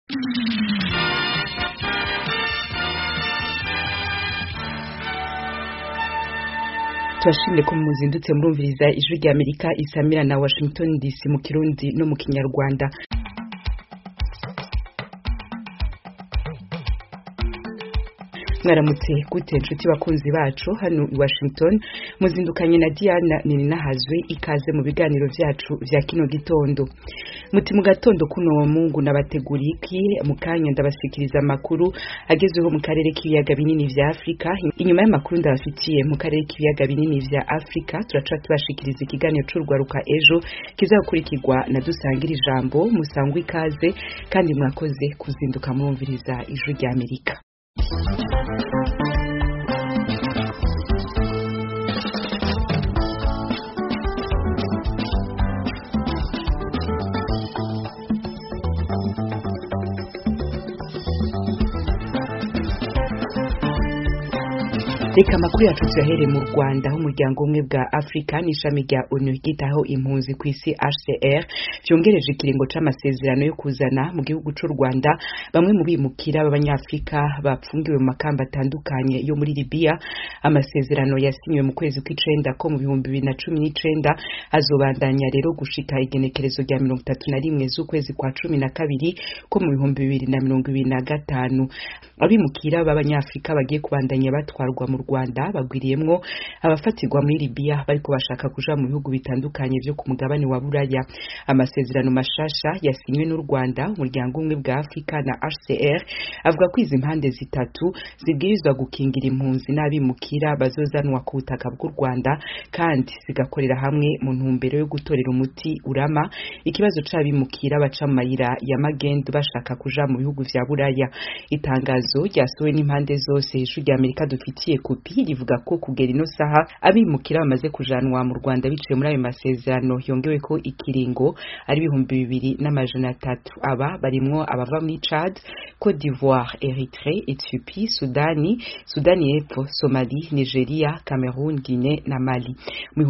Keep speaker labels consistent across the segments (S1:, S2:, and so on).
S1: Turashimye ko muzindutse murumviriza ijwi rya Amerika isamira na Washington DC mu Kirundi no mu Kinyarwanda. Mwaramutse gute nshuti bakunzi bacu hano i Washington, muzindukanye na Diana Ninahazwe, ikaze mu biganiro vyacu vya kino gitondo. Muti mu gatondo kuno Mungu nabateguriki mukanya ndabasikiriza makuru agezweho mu karere k'ibiyaga binini vya Afrika. Inyuma y'amakuru ndabafitiye mu karere k'ibiyaga binini vya Afrika, turaca tubashikiriza ikiganiro c'urwaruka ejo kizakurikirwa na dusangira ijambo. Musangwe ikaze kandi mwakoze kuzinduka murumviriza ijwi rya Amerika. Reka amakuru yacu tuyahere mu Rwanda, aho umuryango umwe bwa Afrika n'ishami rya ONU ryitaho impunzi ku isi HCR vyongereje ikiringo c'amasezerano yo kuzana mu gihugu c'u Rwanda bamwe mu bimukira b'abanyafrika bapfungiwe mu makamba atandukanye yo muri Libya. Amasezerano yasinywe mu kwezi kw'icenda ko mu 2019 azobandanya rero gushika igenekerezo rya 31 z'ukwezi kwa 12 ko mu 2025. Abimukira b'abanyafrika bagiye kubandanya batwarwa mu Rwanda bagwiriyemwo abafatirwa muri Libya bariko bashaka kuja mu bihugu bitandukanye vyo ku mugabane wa Buraya. Amasezerano mashasha yasinywe n'u Rwanda, umuryango umwe bwa Afrika na HCR avuga ko izi impande zitatu zibwirizwa gukingira impunzi n'abimukira bazozanwa ku butaka bw'u Rwanda kandi zigakorera hamwe mu ntumbero yo gutorera umuti urama ikibazo c'abimukira baca mu mayira ya magendo bashaka kuja mu bihugu vya Buraya. Itangazo ryasohowe n'impande zose ijwi rya Amerika dufitiye kopi rivuga ko kugera ino saha abimukira bamaze kujanwa mu Rwanda biciye muri ayo masezerano yongewe ko ikiringo ari 2300. Aba barimwo abava muri Chad, Côte d'Ivoire, Eritrea, Ethiopie, Sudani y'Epfo, Somalie, Nigeria, Cameroon, Guinée na Mali. Mu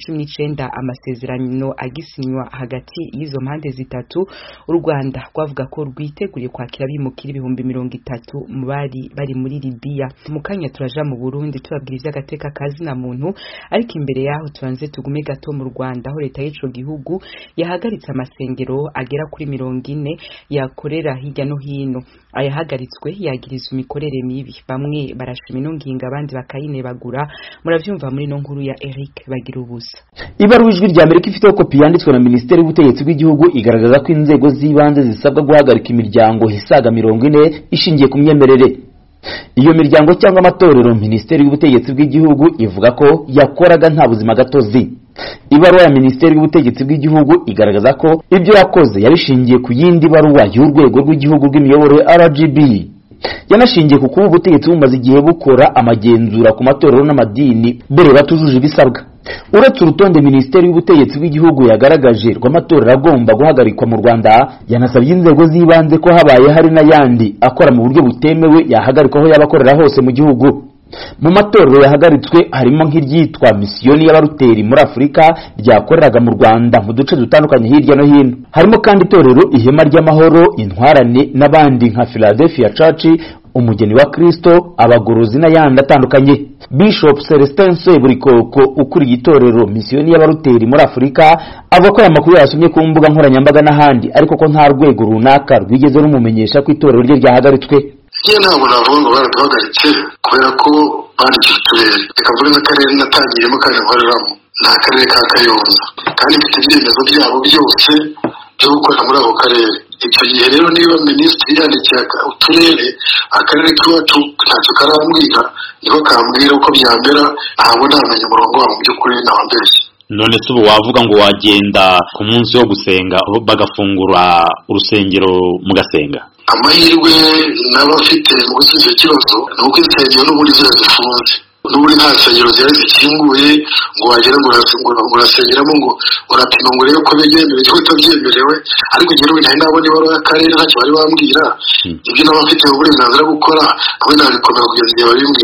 S1: 2019 amasezerano agisinywa hagati y'izo mpande zitatu, u Rwanda rwavuga ko rwiteguriye kwakira abimukira 30,000 mu bari muri Libya. Mu kanya turaja mu Burundi tubabwira ivy'agateka kazi na muntu, ariko imbere yaho tubanze tugume gato mu Rwanda aho leta y'ico gihugu yahagaritse amasengero agera kuri 40 yakorera hirya no hino. Ayahagaritswe yagiriza imikorere mibi, bamwe barashima ino nginga abandi bakayinebagura. Muravyumva muri no nkuru ya Eric bagira ubusa.
S2: Ibaruwa ijwi rya Amerika ifite kopi yanditswe na Minisiteri y'Ubutegetsi bw'Igihugu igaragaza ko inzego z'ibanze zisabwa guhagarika imiryango hisaga 40 ishingiye ku myemerere. Iyo miryango cyangwa amatorero Minisiteri y'Ubutegetsi bw'Igihugu ivuga ko yakoraga nta buzima gatozi. Ibaruwa ya Minisiteri y'Ubutegetsi bw'Igihugu igaragaza ko ibyo yakoze yabishingiye ku yindi baruwa y'urwego rw'igihugu rw'imiyoborere RGB. Yanashingiye ku kuba ubutegetsi bumaze igihe bukora amagenzura ku matorero n'amadini bere batujuje ibisabwa. Uretse urutonde Minisiteri y'Ubutegetsi bw'Igihugu yagaragaje rw'amatorero agomba guhagarikwa mu Rwanda, yanasabye inzego z'ibanze ko habaye hari n'ayandi akora mu buryo butemewe yahagarikwa aho yabakorera hose mu gihugu. Mu matorero yahagaritswe harimo nk'iryitwa Misiyoni y'Abaruteri muri Afrika ryakoreraga mu Rwanda mu duce dutandukanye hirya no hino. Harimo kandi itorero Ihema ry'Amahoro, Intwarane n'abandi nka Philadelphia Church, Umugeni wa Kristo, Abagorozi n'ayandi atandukanye. Bishop Celestin Seburikoko ukuriye itorero Misiyoni y'Abaruteri muri Afrika avuga ko aya makuru yasomye ku mbuga nkoranyambaga n'ahandi, ariko ko nta rwego runaka rwigeze rumumenyesha ko itorero rye ryahagaritswe.
S3: Ntabwo navuga ngo baraduhagaritse kubera ko bandikije uturere. Reka mvuge n'akarere natangiyemo kandi nkoreramo ni akarere ka Kayonza, kandi mfite ibyemezo byabo byose byo gukora muri ako karere. Icyo gihe rero niba minisitiri yandikiye uturere, akarere k'iwacu ntacyo karambwira, niko kambwira uko byambera, ntabwo ntamenya umurongo wabo mu by'ukuri ntabambeshye.
S4: None se ubu wavuga ngo wagenda ku munsi wo gusenga bagafungura urusengero mugasenga?
S3: Amahirwe n'abafite mu gusubiza ikibazo ni uko insengero n'ubundi zose zifunze, n'ubundi nta nsengero zihari zikinguye ngo wagera ngo urasengeramo ngo urapima ngo urebe ko byemerewe cyangwa utabyemerewe. Ariko njyewe nari nabona ibaruwa y'akarere ntacyo bari bambwira, ibyo n'abafite uburenganzira gukora nawe nabikomera kugeza igihe babimbwiriye.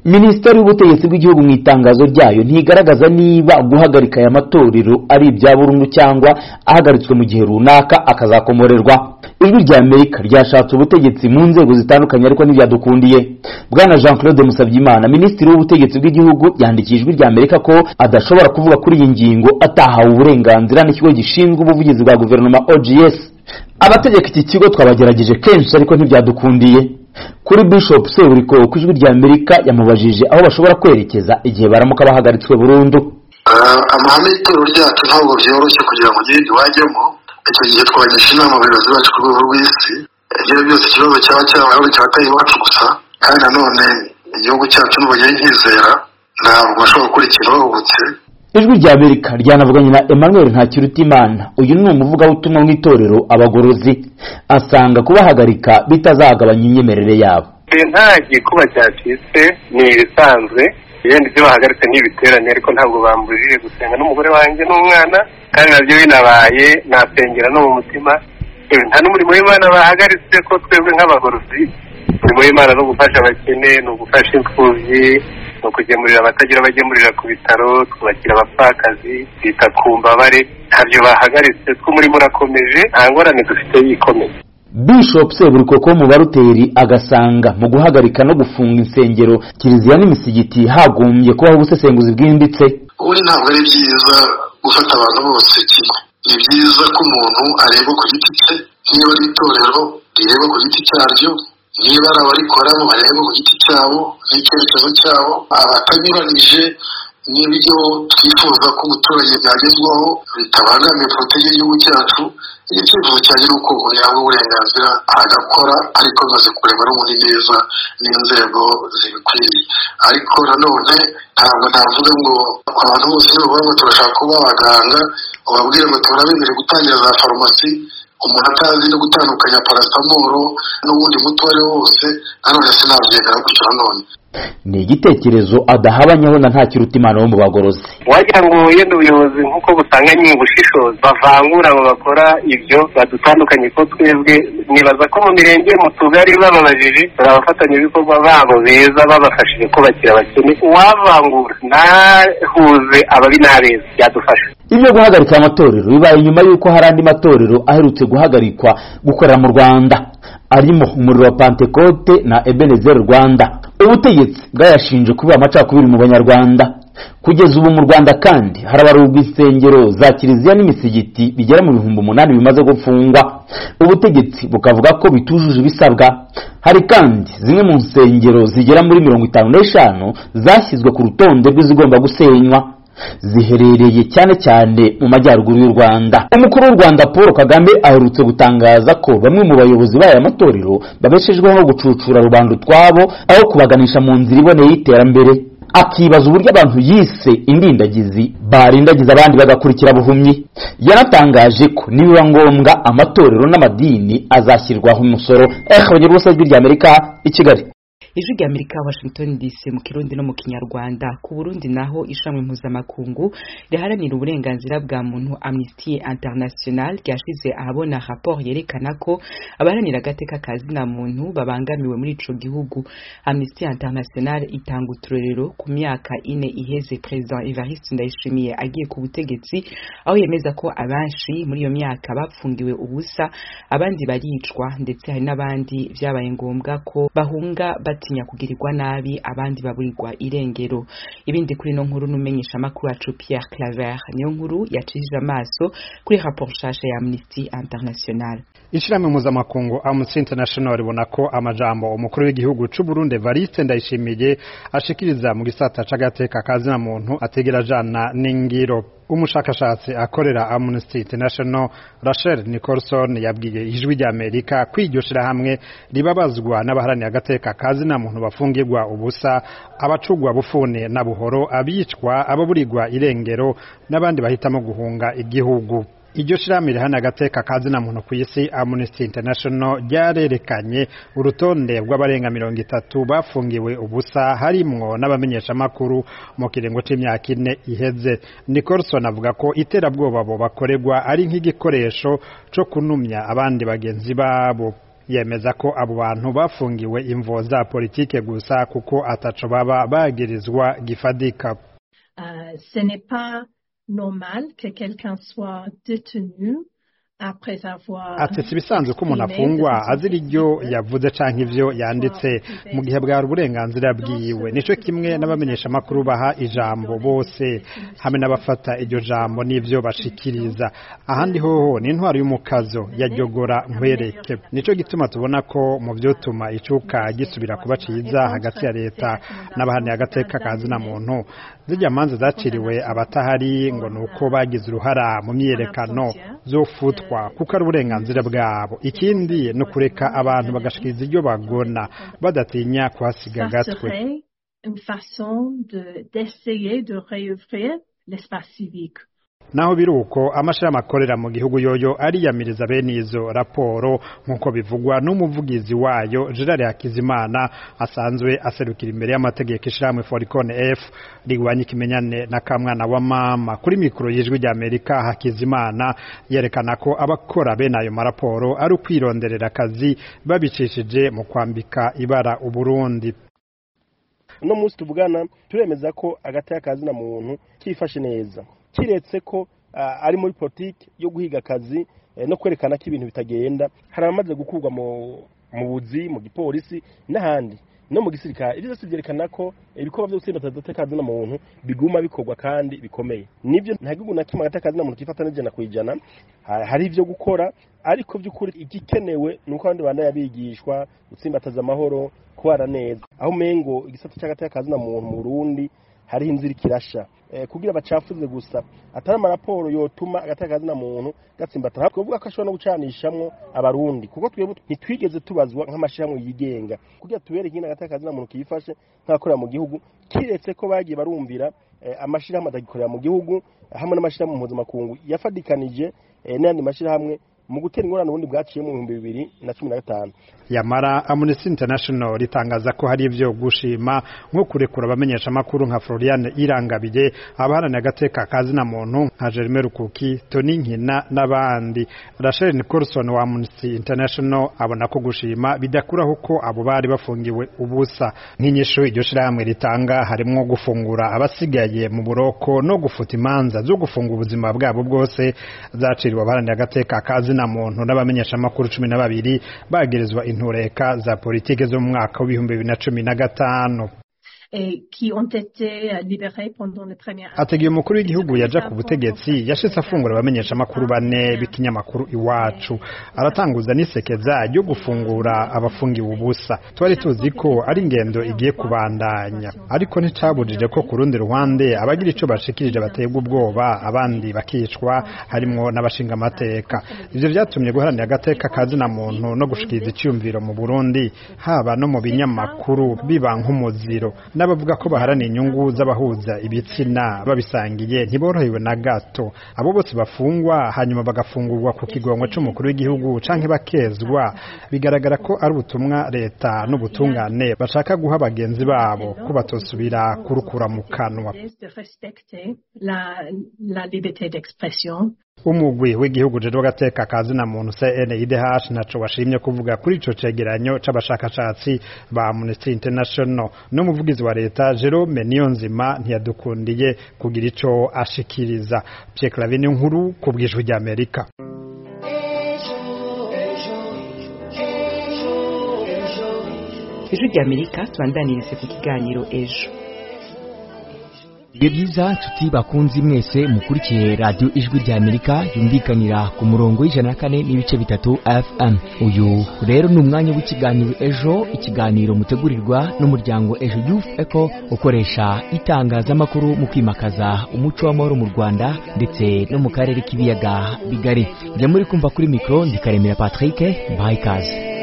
S2: Minisiteri y'ubutegetsi bw'igihugu mu itangazo ryayo ntigaragaza niba guhagarika aya matorero ari ibya burundu cyangwa ahagaritswe mu gihe runaka akazakomorerwa. Ijwi rya Amerika ryashatse ubutegetsi mu nzego zitandukanye ariko ntibyadukundiye. Bwana Jean-Claude Musabyimana, Minisitiri w'ubutegetsi bw'igihugu, yandikije Ijwi rya Amerika ko adashobora kuvuga kuri iyi ngingo atahawe uburenganzira n'ikigo gishinzwe ubuvugizi bwa guverinoma OGS. Abategeka iki kigo twabagerageje kenshi ariko ntibyadukundiye. Kuri Bishop Seburiko ku Ijwi rya Amerika yamubajije aho bashobora kwerekeza igihe baramuka bahagaritswe burundu.
S3: Amahame y'itorero ryacu ntabwo byoroshye kugira ngo ugende wajyemo. Icyo gihe twagisha inama abayobozi bacu ku rwego rw'isi. Ibyo byose ikibazo cyaba cyabayeho cyateye iwacu gusa, kandi nanone igihugu cyacu n'ubugiye nkizera ntabwo bashobora gukurikira bahubutse.
S2: Ijwi rya Amerika ryanavuganye na Emmanuel Ntakirutimana, uyu ni umuvugabutumwa mu itorero Abagorozi, asanga kubahagarika bitazagabanya imyemerere yabo.
S5: Nta gikuba cyacitse, ni ibisanzwe, ibindi byo bahagaritse n'ibiterane ariko ntabwo bambujije gusenga n'umugore wanjye n'umwana, kandi nabyo binabaye nasengera no mu mutima. Nta n'umurimo w'Imana bahagaritse, ko twebwe nk'abagorozi umurimo w'Imana no gufasha abakene, no gufasha imfubyi, no kugemurira abatagira abagemurira ku bitaro, twubakira abapfakazi, twita ku mbabare, ntabyo bahagaritse, tw'umurimo urakomeje, nta ngorane dufite yikomeye.
S2: Bishop Seburiko mu baruteri agasanga mu guhagarika no gufunga insengero, kiliziya n'imisigiti hagombye kubaho ubusesenguzi bwimbitse.
S3: Ubundi ntabwo ari byiza gufata abantu bose kimwe. Ni byiza ko umuntu areba ku giti cye, niba ari itorero rireba ku giti cyaryo, niba ari abarikoramo bareba ku giti cyabo n'icyerekezo cyabo, abatanyuranije n'ibyo twifuza ko umuturage byagezwaho bitabangamiye politiki y'igihugu cyacu. Icyifuzo cyanjye ni uko umuntu yahabwa uburenganzira agakora, ariko amaze kureba n'ubundi neza n'inzego zibikwiriye. Ariko nanone ntabwo navuga ngo abantu bose nibavuga ngo turashaka kuba abaganga, ubabwire ngo turabemerewe gutangira za farumasi, umuntu atazi no gutandukanya paracetamol n'ubundi muti uwo ari wo wose, nanone sinabyemera gutyo. Nanone
S2: ni igitekerezo adahabanyaho na Ntakirutimana wo mu Bagorozi.
S5: Wagira ngo yenda ubuyobozi nk'uko busanganye ubushishozi bavangura abo bakora ibyo badutandukanye, ko twebwe nibaza ko mu mirenge mu tugari bababajije abafatanyabikorwa babo beza babafashije kubakira abakene, uwavangura ntahuze ababi n'abeza byadufasha.
S2: Ibyo guhagarika amatorero bibaye nyuma y'uko hari andi matorero aherutse guhagarikwa gukorera mu Rwanda, arimo umuriro wa Pentecote na Ebenezer Rwanda. Ubutegetsi bwayashinje kuba amacakubiri mu Banyarwanda. Kugeza ubu mu Rwanda kandi harabarurwa insengero za kiliziya n'imisigiti bigera mu 8,000 bimaze gufungwa. Ubutegetsi bukavuga ko bitujuje ibisabwa. Hari kandi zimwe mu nsengero zigera muri 55 zashyizwe ku rutonde rw'izigomba gusenywa, ziherereye cyane cyane mu majyaruguru y'u Rwanda. Umukuru w'u Rwanda Paul Kagame aherutse gutangaza ko bamwe mu bayobozi b'aya matorero babeshejweho no gucucura rubanda utwabo aho kubaganisha mu nzira iboneye y'iterambere. Akibaza uburyo abantu yise indindagizi barindagiza abandi bagakurikira buhumyi. Yanatangaje ko nibiba ngombwa amatorero n'amadini azashyirwaho umusoro. Abanyarwanda b'Ijwi rya Amerika i Kigali.
S1: Ijwi rya Amerika Washington DC mu Kirundi no mu Kinyarwanda. Ku Burundi naho ishamwe mpuzamakungu riharanira uburenganzira bwa muntu Amnesty International ryashize ahabona rapport yerekana ko abaharanira agateka kazina muntu babangamiwe muri ico gihugu. Amnesty International itanga uturerero ku myaka 4 iheze President Evariste Ndayishimiye agiye ku butegetsi, aho yemeza ko abanshi muri iyo myaka bapfungiwe ubusa, abandi baricwa, ndetse hari n'abandi byabaye ngombwa ko bahunga batinya kugirirwa nabi, abandi baburirwa irengero. Ibindi kuri no nkuru numenyesha makuru yacu Pierre Claver niyo nkuru yacishije amaso kuri rapport shasha ya Amnesty International.
S6: Ishirahamwe mpuzamakungu Amnesty International ribona ko amajambo umukuru w'igihugu c'u Burundi Evariste Ndayishimiye ashikiriza mu gisata c'agateka kazina muntu ategera jana n'ingiro. Umushakashatsi akorera Amnesty International Rachel Nicholson yabwiye Ijwi rya Amerika kwiryoshira hamwe ribabazwa n'abaharani agateka kazina muntu bafungirwa ubusa, abacugwa bufune na buhoro, abicwa, ababurirwa irengero n'abandi bahitamo guhunga igihugu. Iryo shirahamwe rihana agateka kazina muntu ku isi Amnesty International ryarerekanye urutonde rw'abarenga 30 bafungiwe ubusa, harimwo n'abamenyesha makuru mu kirengo c'imyaka 4 iheze. Nicholson avuga ko iterabwoba bo bakorerwa ari nk'igikoresho co kunumya abandi bagenzi babo. yemeza ko abo bantu bafungiwe imvo za politike gusa kuko ataco baba bagirizwa gifadika.
S7: Ce n'est pas normal que quelqu'un soit détenu
S6: ati si bisanzwe ko umuntu afungwa azira iryo yavuze canke ivyo yanditse mu gihe bwari uburenganzira bwiwe. Nico kimwe n'abamenyesha makuru baha ijambo bose hamwe n'abafata iryo jambo n'ivyo bashikiriza. Ahandi hoho ni intwaro y'umukazo yajyogora nkwereke. Nico gituma tubona ko mu vyotuma icuka gisubira kuba ciza hagati ya leta n'abahani agateka kazina muntu. Zijya manza zaciriwe abatahari ngo nuko bagize uruhara mu myiyerekano zofutwa kuko ari uburenganzira bwabo. Ikindi no kureka abantu bagashikiriza iryo bagona badatinya kuhasiga gatwe.
S7: Une façon d'essayer de réouvrir l'espace civique.
S6: Naho biruko amashami akorera mu gihugu yoyo ariyamiriza bene izo raporo nkuko bivugwa n'umuvugizi wayo Gerard Hakizimana asanzwe aserukira imbere y'amategeko ishiramwe Foricon F rigwanya ikimenyane na kamwana wa mama. Kuri mikro y'ijwi rya Amerika Hakizimana yerekana ko abakora bene ayo maraporo ari ukwironderera akazi babicishije mu kwambika ibara Uburundi.
S8: No musi tuvugana turemeza ko agateka kazi na muntu kifashe neza, kiretse ko ari muri politiki yo guhiga akazi no kwerekana ko ibintu bitagenda. Hari abamaze gukurwa mu buzi mu gipolisi n'ahandi no mu gisirikare. Ibyo byose byerekana ko ibikorwa byo gutsinda agateka na muntu biguma bikorwa kandi bikomeye. Nibyo nta gihugu na kimwe agateka na muntu kifata n'ijana ku ijana. Hari ibyo gukora, ariko by'ukuri igikenewe nuko abandi bana yabigishwa gutsimbataza amahoro, kwara neza. Aho mengo igisata cy'agateka na muntu mu Burundi hari inzira ikirasha kugira bacafuze gusa atari amaraporo yotuma agateka na muntu gatsimbatara. Kuvuga ko ashobora no gucanishamwo abarundi kuko twebwe ntitwigeze tubazwa nk'amashyirahamwe yigenga kugira tubereke ingene agateka na muntu kiyifashe nk'akorera mu gihugu, kiretse ko bagiye barumvira amashyirahamwe adagikorera mu gihugu hamwe n'amashyirahamwe mpuzamakungu yafadikanije n'andi mashyirahamwe mu gutera ingorane ubundi bwaciye mu 2015.
S6: Yamara Amnesty International ritangaza ko hari ivyo gushima nko kurekura abamenyesha makuru nka Florian Irangabire, abaharana agateka kazi na muntu nka Jeremy Rukuki, Tony Nkina n'abandi. Rachel Nicholson wa Amnesty International abona ko gushima bidakuraho ko abo bari bafungiwe ubusa. Nk'inyisho iryo shirahamwe ritanga harimo gufungura abasigaye mu buroko no gufuta imanza zo gufunga ubuzima bwabo bwose zaciriwe abaharana agateka kazi na muntu n'abamenyesha makuru 12 bagirizwa intureka za politike zo mu mwaka wa 2015
S7: qui ont été libérés pendant les premières.
S6: Ategiye umukuru w'igihugu yaja ku butegetsi yashitse afungura abamenyesha makuru bane b'ikinyamakuru Iwacu, aratanguza n'isekeza ryo gufungura abafungiwe ubusa. Twari tuzi ko ari ingendo igiye kubandanya, ariko nticabujije ko ku rundi ruhande abagira ico bashikirije bategwa ubwoba abandi bakicwa harimo n'abashinga amateka. Ivyo vyatumye guharanira agateka kazi na muntu no gushikiriza icyumviro mu Burundi haba no mu binyamakuru biba nk'umuziro. N'abavuga ko baharana inyungu z'abahuza ibitsina babisangiye ntiborohewe na gato. Abo bose bafungwa hanyuma bagafungurwa ku kigongo c'umukuru w'igihugu canke bakezwa, bigaragara ko ari ubutumwa leta n'ubutungane bashaka guha bagenzi babo ko batosubira kurukura mu kanwa. Umugwi w'igihugu jeje w'agateka kazi na muntu CNIDH naco washimye kuvuga kuri ico cegeranyo c'abashakashatsi ba Amnesty International. No muvugizi wa leta Jerome Niyonzima ntiyadukundiye kugira ico ashikiriza. Pierre Clavin nkuru ku bw'ijwi rya Amerika.
S1: Ijwi rya Amerika twandanirize ku kiganiro ejo.
S9: Byiza tuti bakunzi mwese mukurikiye radio Ijwi rya Amerika yumvikanira ku murongo w'104.3 FM. Uyu rero ni umwanya w'ikiganiro ejo, ikiganiro mutegurirwa n'umuryango Ejo Youth Echo ukoresha itangazamakuru mu kwimakaza umuco w'amahoro mu Rwanda ndetse no mu karere k'ibiyaga bigari. Njya muri kumva kuri mikro ndikaremera Patrick Bayikaze.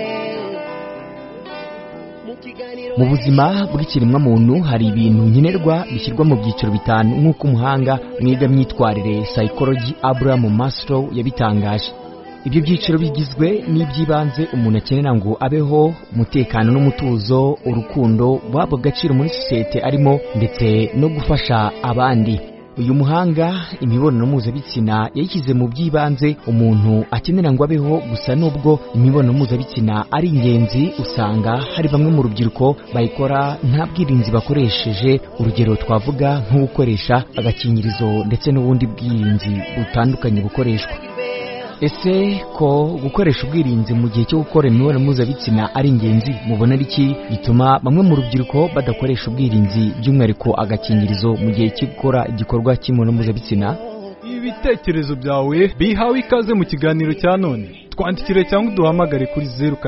S9: Mu buzima bw'ikiremwa muntu hari ibintu nkenerwa bishyirwa mu byiciro bitanu nk'uko umuhanga mwiga myitwarire psychology Abraham Maslow yabitangaje. Ibyo byiciro bigizwe n'iby'ibanze umuntu akenera ngo abeho: umutekano n'umutuzo, urukundo, guhabwa agaciro muri sosiyete arimo ndetse no gufasha abandi. uyu muhanga imibonano mpuzabitsina yayishyize mu by'ibanze umuntu akenera ngo abeho, gusa nubwo imibonano mpuzabitsina ari ingenzi usanga hari bamwe mu rubyiruko bayikora nta bwirinzi bakoresheje. Urugero twavuga nko gukoresha agakingirizo ndetse n'ubundi bwirinzi butandukanye bukoreshwa. Ese ko gukoresha ubwirinzi mu gihe cyo gukora imibonano mpuzabitsina ari ingenzi, mubona ari iki gituma bamwe mu rubyiruko badakoresha ubwirinzi, by'umwihariko agakingirizo mu gihe cyo gukora igikorwa cy'imibonano mpuzabitsina?
S10: Ibitekerezo byawe bihawe ikaze mu kiganiro cya none. Twandikire cyangwa uduhamagare kuri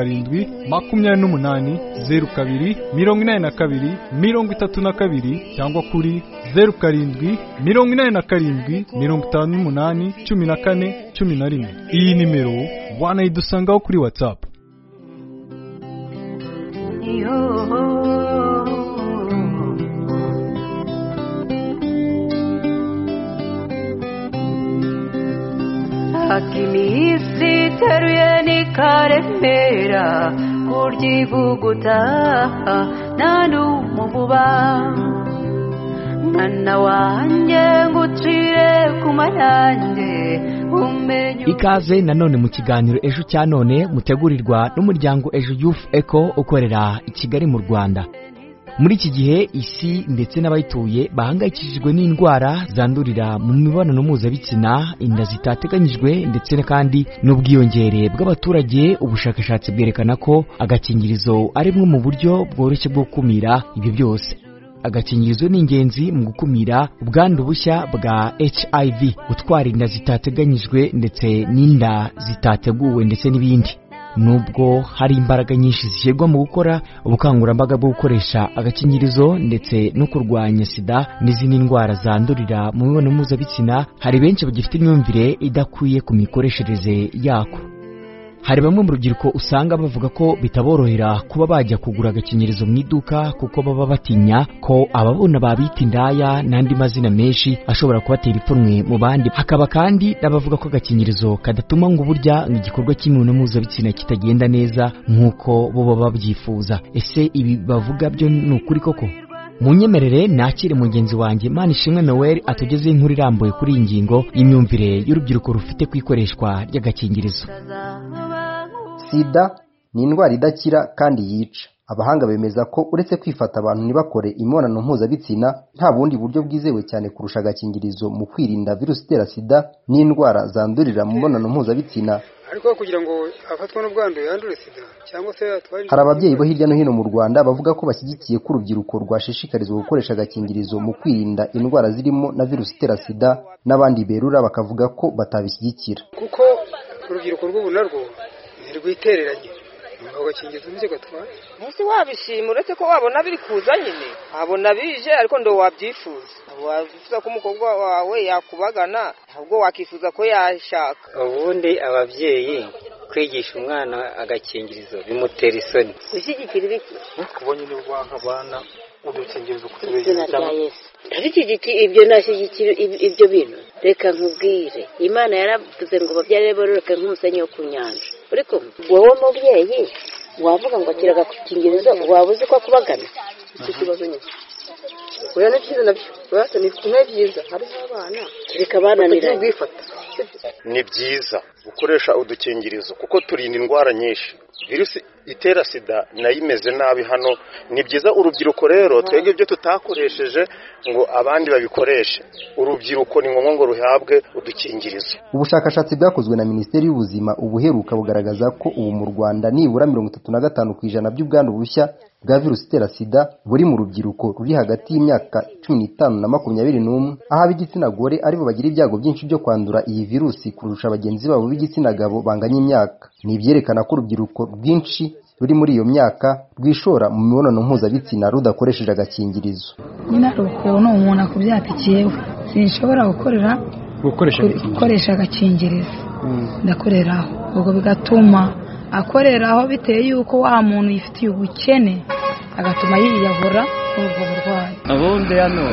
S10: 0728028232 cyangwa kuri 0787581411. Iyi nimero wanayidusangaho kuri WhatsApp.
S11: Akimisi teruye nikaremera kuryivuguta nanumuvuba mwana wanjye ngucire kumayanjye umenye.
S9: Ikaze nanone mu kiganiro Ejo cya none mutegurirwa n'umuryango Ejo Youth Eco ukorera i Kigali mu Rwanda. Muri iki gihe isi ndetse n'abayituye bahangayikishijwe n'indwara zandurira mu mibonano mpuzabitsina, inda zitateganyijwe ndetse kandi n'ubwiyongere bw'abaturage. Ubushakashatsi bwerekana ko agakingirizo ari bumwe mu buryo bworoshye bwo gukumira ibyo byose. Agakingirizo ni ingenzi mu gukumira ubwandu bushya bwa HIV, gutwara inda zitateganyijwe ndetse n'inda zitateguwe ndetse n'ibindi. Nubwo hari imbaraga nyinshi zishyirwa mu gukora ubukangurambaga bwo gukoresha agakingirizo ndetse no kurwanya sida n'izindi ndwara zandurira mu mibonano mpuzabitsina, hari benshi bagifite imyumvire idakwiye ku mikoreshereze yako. Hari bamwe mu rubyiruko usanga bavuga ko bitaborohera kuba bajya kugura agakingirizo mu iduka kuko baba batinya ko ababona babita indaya n'andi mazina menshi ashobora kubatera ipfunwe mu bandi. Hakaba kandi n'abavuga ko agakingirizo kadatuma ngo burya igikorwa cy'imibonano mpuzabitsina kitagenda neza nk'uko bo baba babyifuza. Ese ibi bavuga byo ni ukuri koko? Munyemerere nakire mugenzi wanjye Manishimwe Noel atugeze inkuru irambuye kuri iyi ngingo y'imyumvire y'urubyiruko rufite kwikoreshwa ry'agakingirizo.
S12: Sida ni indwara idakira kandi yica. Abahanga bemeza ko uretse kwifata abantu ntibakore imibonano mpuzabitsina, nta bundi buryo bwizewe cyane kurusha agakingirizo mu kwirinda virusi itera sida n'indwara zandurira mu mibonano mpuzabitsina.
S13: Ariko kugira ngo afatwe n'ubwandu yandure sida cyangwa se atwaje.
S12: Hari ababyeyi bo hirya no hino mu Rwanda bavuga ko bashyigikiye ko urubyiruko rwashishikarizwa gukoresha agakingirizo mu kwirinda indwara zirimo na virusi itera sida, n'abandi berura bakavuga ko batabishyigikira.
S13: Kuko urubyiruko rw'ubu narwo ntirwitereranye agakingirizo nicyo gatwara.
S14: Ese wabishima uretse ko wabona biri kuza nyine, abona bije ariko ndo wabyifuza. Wabifuza ko umukobwa wawe yakubagana, ahubwo wakifuza ko yashaka.
S15: Ubundi ababyeyi kwigisha umwana agakingirizo bimutera isoni.
S14: Ushyigikira ibiki?
S13: Kubonye n'ubwanka abana udukingirizo kutubegeza cyane.
S14: Ariko ibyo nashyigikira ibyo bintu. Reka nkubwire, Imana yaravuze ngo babyare bororoke nk'umusenyi wo ku nyanja. Ariko wowe mubyeyi wavuga ngo akira agakingirizo, waba uzi ko akubagana? Iki kibazo nyine. Oya ni byiza nabyo. Urasa ni byiza. Hari abana reka bananira kwifata.
S16: Ni byiza gukoresha udukingirizo kuko turinda indwara nyinshi. Virusi itera sida nayo imeze nabi hano. Ni byiza urubyiruko rero twege ibyo tutakoresheje ngo abandi babikoreshe. Urubyiruko ni ngombwa ngo ruhabwe udukingirizo.
S12: Ubushakashatsi bwakozwe na Minisiteri y'Ubuzima ubuheruka bugaragaza ko ubu mu Rwanda nibura 35% by'ubwandu bushya bwa virusi itera sida buri mu rubyiruko ruri hagati y'imyaka 15 na 21, aho ab'igitsina gore aribo bagira ibyago byinshi byo kwandura iyi virusi kurusha bagenzi babo b'igitsina gabo banganya imyaka. Ni byerekana ko urubyiruko rwinshi ruri muri iyo myaka rwishora mu mibonano mpuzabitsina rudakoresheje agakingirizo.
S17: Nyina ukuntu umuntu akubyatikiyewe sinshobora gukoresha agakingirizo, ndakoreraho ubwo bigatuma akoreraho biteye yuko wa muntu yifitiye ubukene agatuma yiyahura ubwo burwayi.
S18: Abundi hano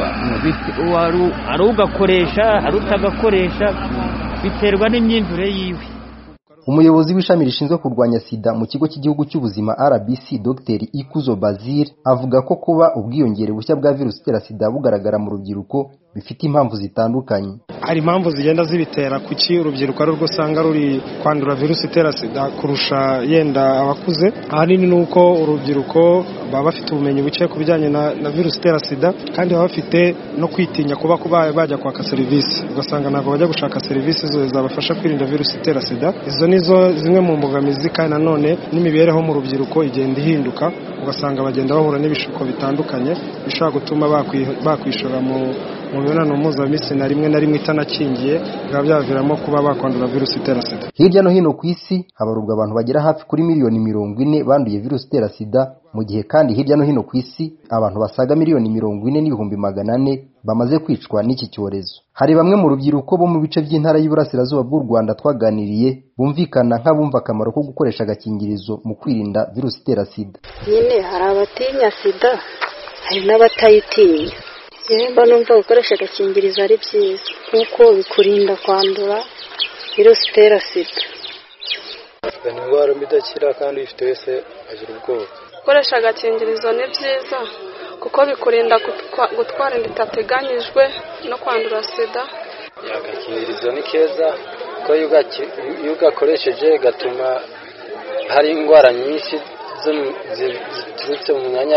S18: ari ugakoresha ari utagakoresha biterwa n'imyumvire yiwe.
S12: Umuyobozi w'ishami rishinzwe kurwanya sida mu kigo cy'igihugu cy'ubuzima RBC Dr Ikuzo Bazir avuga ko kuba ubwiyongere bushya bwa virusi itera sida bugaragara mu rubyiruko bifite impamvu zitandukanye.
S19: Hari impamvu zigenda zibitera kuki urubyiruko ari rwo usanga ruri kwandura virusi itera sida kurusha yenda abakuze. Ahanini ni uko urubyiruko baba bafite ubumenyi buke ku bijyanye na virusi itera sida, kandi baba bafite no kwitinya kuba bajya kwaka serivisi, ugasanga ntabwo bajya gushaka serivisi zabafasha kwirinda virusi itera sida. Izo nizo zimwe mu mbogamizi, kandi nanone n'imibereho mu rubyiruko igenda ihinduka, ugasanga bagenda bahura n'ibishuko bitandukanye bishobora gutuma bakwishora mu mibonano mpuzabitsina rimwe na rimwe itanakingiye, bikaba byaviramo kuba bakwandura virusi itera sida.
S12: Hirya no hino ku isi habarurwa abantu bagera hafi kuri miliyoni 40 banduye virusi itera sida, mu gihe kandi hirya no hino ku isi abantu basaga miliyoni 40,400 bamaze kwicwa n'iki cyorezo. Hari bamwe mu rubyiruko bo mu bice by'intara y'Iburasirazuba bw'u Rwanda twaganiriye bumvikana nk'abumva akamaro ko gukoresha agakingirizo mu kwirinda virusi itera sida.
S20: Nyine hari abatinya sida, hari n'abatayitinya. Yemba numva gukoresha agakingirizo ari byiza kuko bikurinda kwandura virusi itera sida.
S21: Ni indwara idakira kandi ifite wese agira ubwoba.
S22: Gukoresha agakingirizo ni byiza kuko bikurinda gutwara inda itateganyijwe no kwandura sida.
S21: Agakingirizo ni keza kuko iyo ugakoresheje gatuma hari indwara nyinshi ziturutse mu myanya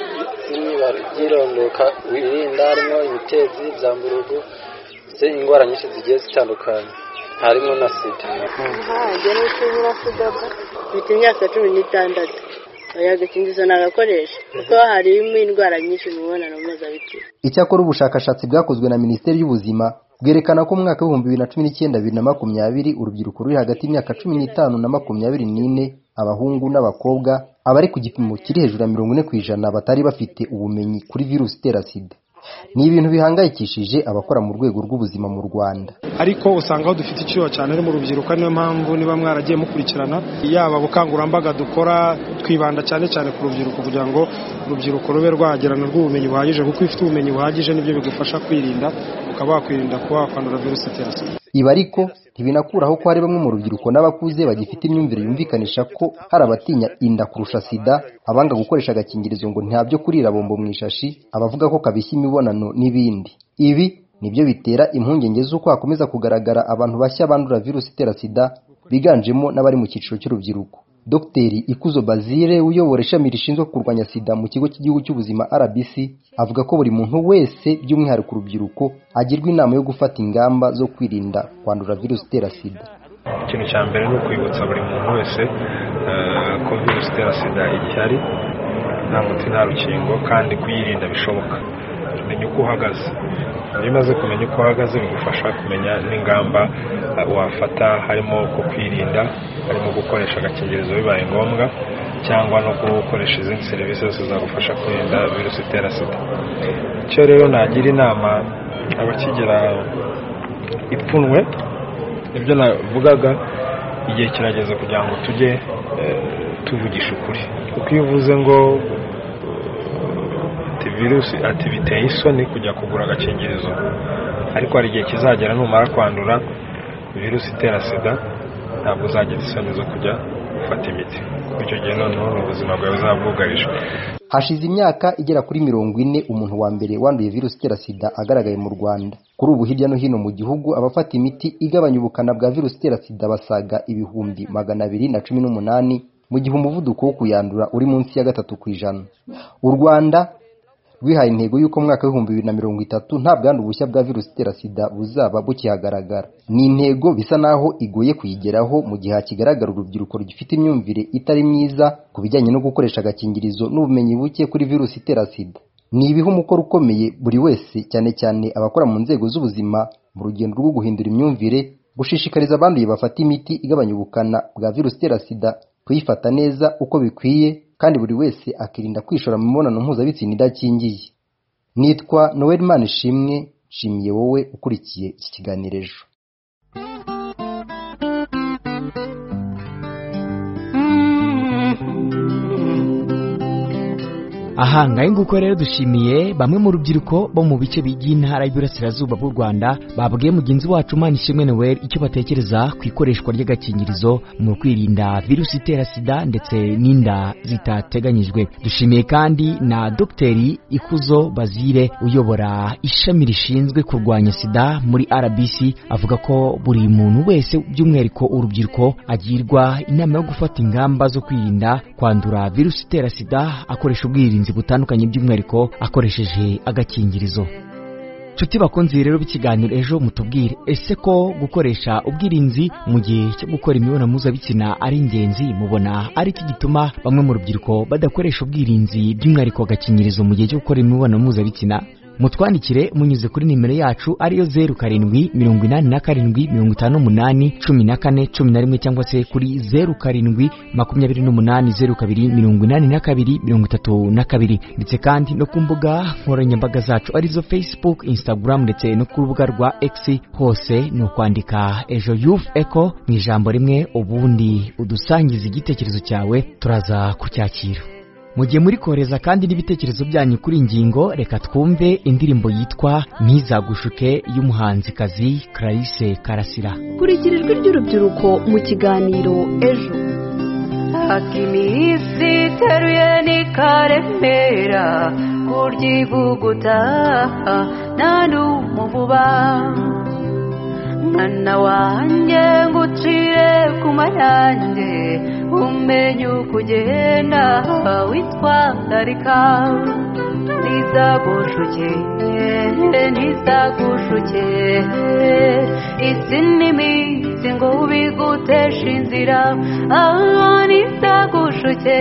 S21: y'irondoka wirinda, harimo imitezi, byamburugu, indwara nyinshi zigiye zitandukanye, harimo na sida.
S20: Njye n'ikibura sida mfite imyaka 16. Agakingirizo nagakoresha kuko harimo indwara nyinshi mu mibonano mpuzabitsina.
S12: Icyakora ubushakashatsi bwakozwe na Minisiteri y'Ubuzima bwerekana ko mu mwaka wa 2019-2020 urubyiruko ruri hagati y'imyaka 15 na 24, abahungu n'abakobwa abari ku gipimo kiri hejuru ya 40% batari bafite ubumenyi kuri virusi itera sida. Ni ibintu bihangayikishije abakora mu rwego rw'ubuzima mu Rwanda.
S19: Ariko usanga aho dufite icyuho cyane ari mu rubyiruko, niyo mpamvu niba mwaragiye mukurikirana yaba bukangurambaga dukora twibanda cyane ku rubyiruko kugira ngo urubyiruko rube rwagerana rw'ubumenyi buhagije, kuko ifite ubumenyi buhagije nibyo bigufasha kwirinda, ukaba wakwirinda kuba kwandura virusi itera sida.
S12: Ibi ariko ntibinakuraho ko hari bamwe mu rubyiruko n'abakuze bagifite imyumvire yumvikanisha ko hari abatinya inda kurusha sida, abanga gukoresha agakingirizo ngo ntabyo kurira bombo mu ishashi, abavuga ko kabishya imibonano n'ibindi. Ibi nibyo bitera impungenge z'uko hakomeza kugaragara abantu bashya bandura virusi itera sida, biganjemo n'abari mu cyiciro cy'urubyiruko. Dr. Ikuzo Bazire uyobora ishami rishinzwe kurwanya sida mu kigo cy'igihugu cy'ubuzima RBC avuga ko buri muntu wese by'umwihariko urubyiruko agirwa inama yo gufata ingamba zo kwirinda kwandura virusi itera sida.
S21: Ikintu cya mbere ni ukwibutsa buri muntu wese ko virusi itera sida igihari, nta muti nta rukingo, kandi kuyirinda bishoboka. Kumenya uko uhagaze, iyo umaze kumenya uko uhagaze bigufasha kumenya n'ingamba wafata, harimo ko kwirinda, harimo gukoresha agakingirizo bibaye ngombwa, cyangwa no gukoresha izindi serivisi zose zagufasha kwirinda virusi itera sida. Icyo rero nagira inama abakigira ipfunwe, nibyo navugaga, igihe kirageze kugira ngo tujye tuvugisha ukuri, kuko iyo uvuze ngo virusi ati biteye isoni kujya kugura agakingirizo, ariko hari igihe kizagera numara kwandura virusi itera sida ntabwo uzagira isoni zo kujya gufata imiti, kuko icyo gihe noneho ubuzima bwawe buzabwugarije.
S12: Hashize imyaka igera kuri 40 umuntu wa mbere wanduye virusi itera sida agaragaye mu Rwanda. Kuri ubu hirya no hino mu gihugu abafata imiti igabanya ubukana bwa virusi itera sida basaga 218, mu gihe umuvuduko wo kuyandura uri munsi ya 3%. U Rwanda rwihaye intego y'uko mu mwaka wa 2030 nta bwandu bushya bwa virusi itera sida buzaba bukihagaragara. Ni intego bisa naho igoye kuyigeraho mu gihe hakigaragara urubyiruko rugifite imyumvire itari myiza ku bijyanye no gukoresha agakingirizo n'ubumenyi buke kuri virusi itera sida. Ni ibiho umukoro ukomeye buri wese, cyane cyane abakora mu nzego z'ubuzima, mu rugendo rwo guhindura imyumvire, gushishikariza abanduye bafata imiti igabanya ubukana bwa virusi itera sida kuyifata neza uko bikwiye, kandi buri wese akirinda kwishora mu mibonano mpuzabitsina idakingiye. Nitwa Noel Manishimwe, nshimiye wowe ukurikiye iki kiganiro ejo.
S9: aha ngahe nguko rero dushimiye bamwe mu rubyiruko bo mu bice by'intara y'Iburasirazuba bw'u Rwanda babwiye mugenzi wacu Manishimwe Noel icyo batekereza ku ikoreshwa ry'agakingirizo mu kwirinda virusi itera sida ndetse n'inda zitateganyijwe. Dushimiye kandi na Dr. Ikuzo Bazire uyobora ishami rishinzwe kurwanya sida muri RBC, avuga ko buri muntu wese by'umwihariko urubyiruko agirwa inama yo gufata ingamba zo kwirinda kwandura virusi itera sida akoresha ubwirinzi butandukanye by'umwihariko akoresheje agakingirizo. Nshuti bakunzi rero b'ikiganiro ejo mutubwire, ese ko gukoresha ubwirinzi mu gihe cyo gukora imibonano mpuzabitsina ari ingenzi, mubona ari iki gituma bamwe mu rubyiruko badakoresha ubwirinzi by'umwihariko agakingirizo mu gihe cyo gukora imibonano mpuzabitsina? Mutwandikire munyuze kuri nimero yacu ariyo 0788581411 cyangwa se kuri 0728028232 ndetse kandi no ku mbuga nkoranyambaga zacu arizo Facebook, Instagram ndetse no ku rubuga rwa X, hose ni ukwandika Ejo Youth Echo mu ijambo rimwe, ubundi udusangiza igitekerezo cyawe turaza kucyakira. Mu gihe muri kohereza kandi n'ibitekerezo byanyu kuri ingingo, reka twumve indirimbo yitwa Ntizagushuke y'umuhanzikazi Clarisse Karasira.
S3: Kurikira ijwi ry'urubyiruko mu kiganiro Ejo.
S11: Akimisi teruye nikaremera kuryivuguta nanumuvuba mwana wanjye ngucire ku mayanjye umenye ukugenda witwararika ntizagushuke isi n'iminsi ngo ubiguteshe inzira ntizagushuke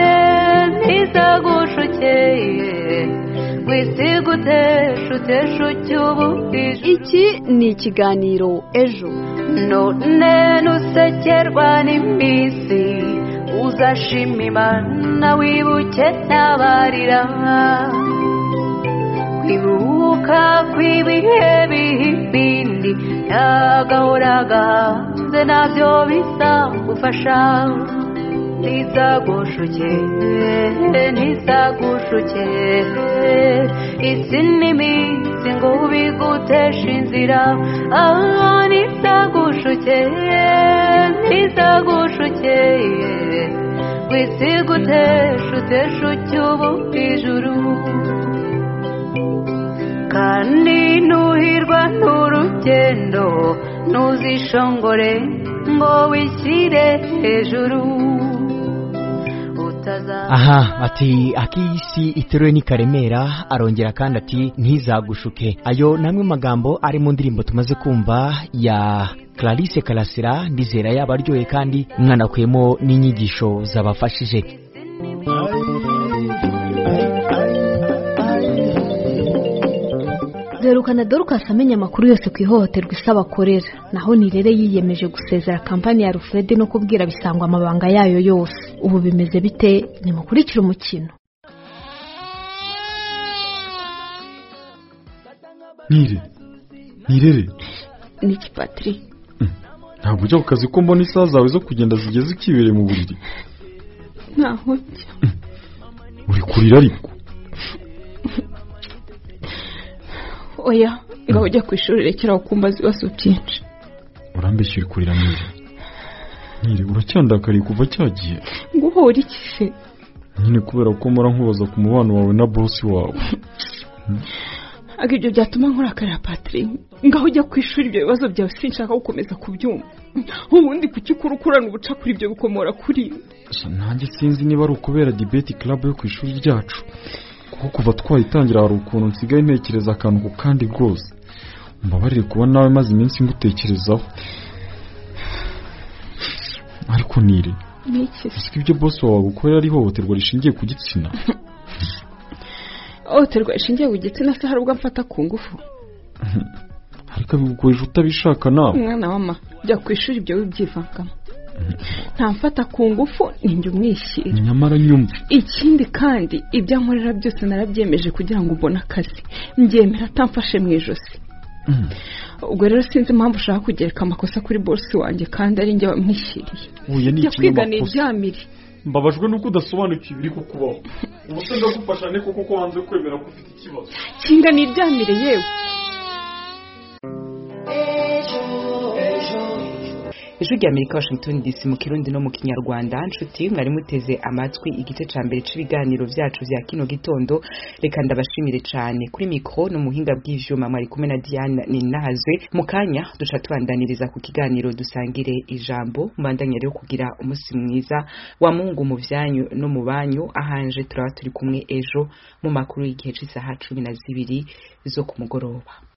S11: wisiguteshe ucyubukije.
S3: Iki ni ikiganiro Ejo.
S11: None nusekerwa n'iminsi uzashima Imana wibuke n'abarira, kwibuka kw'ibihe bihibindi n'agahora gahanze nabyo bizagufasha. Ntizagushuke isi n'iminsi ngo ubiguteshe inzira ntizagushuke wisiguteshe ucyubukije ijuru. Kandi nuhirwa n'urugendo ntuzishongore ngo wishyire hejuru.
S9: Aha ati akisi iteruye nikaremera, arongera kandi ati ntizagushuke. Ayo namwe magambo ari mu ndirimbo tumaze kumva ya Clarisse Karasira, ndizera yabaryoye kandi mwana kwemo n'inyigisho zabafashije.
S3: Zerukana Dorcas amenya amakuru yose ku ihohoterwa isaba akorera, naho Nirere yiyemeje gusezera kampani ya Alfred no kubwira Bisangwa amabanga yayo yose. Ubu bimeze bite? Nimukurikira umukino.
S4: Nirere
S3: Niki Patrick?
S4: Ntabwo ujya ku kazi ko mbona isaha zawe zo kugenda zigeze ukibereye mu buriri.
S3: Ntaho njya.
S4: Uri kurira ariko?
S3: Oya, ngaho ujya ku ishuri rekera ukumbaza ibibazo byinshi.
S4: Urambeshya uri kurira Nire, uracyandakariye kuva cyagiye?
S3: Nguhora iki se?
S4: Nyine kubera ko mpora nkubaza ku mubano wawe na boss wawe.
S3: Ibyo byatuma nkurakarira Patrick. Ngaho ujya ku ishuri, ibyo bibazo byawe sinshaka gukomeza kubyumva. Ubundi kuki kurukurana ubuca kuri ibyo bikomora kuri?
S4: Nanjye sinzi niba ari ukubera debate club yo ku ishuri ryacu. Kuko kuva twayitangira hari ukuntu nsigaye ntekereza akantu ku kandi rwose. Mbabarire kuba nawe maze iminsi ngutekerezaho. Ariko Nire, ese ibyo boss wawe gukorera ari hohoterwa rishingiye ku gitsina?
S3: Hohoterwa rishingiye ku gitsina se hari ubwo mfata ku ngufu?
S4: Ariko bigukoresha utabishaka nawe.
S3: Mwana mama, jya ku ishuri ibyo wibyivangamo. Nta mfata ku ngufu ninjye umwishyira.
S4: Nyamara nyumva.
S3: Ikindi kandi ibyo nkorera byose narabyemeje kugira ngo ubone akazi. Mbyemera atamfashe mu ijosi. Ubwo rero sinzi impamvu ushaka kugereka amakosa kuri boss wanjye kandi ari njye wamwishyiriye.
S4: Uye ni
S3: ikintu kwiga ni ibyamiri.
S4: Mbabajwe nuko udasobanukiwe ibiri kukubaho. ubuse ndagufasha ne kuko wanze kwemera ko ufite ikibazo
S3: kinga niryamire yewe
S1: Ijwi rya Amerika Washington DC mu Kirundi no mu Kinyarwanda nshuti mwari muteze amatwi igice ca mbere c'ibiganiro vyacu vya kino gitondo reka ndabashimire cane kuri mikro no muhinga bw'ivyuma mwari kumwe na Diane Ninahazwe mu kanya duca tubandaniriza ku kiganiro dusangire ijambo mbandanya rero kugira umunsi mwiza wa Mungu mu vyanyu no mu banyu ahanje turaba turi kumwe ejo mu makuru y'igihe c'isaha 12 zo ku mugoroba.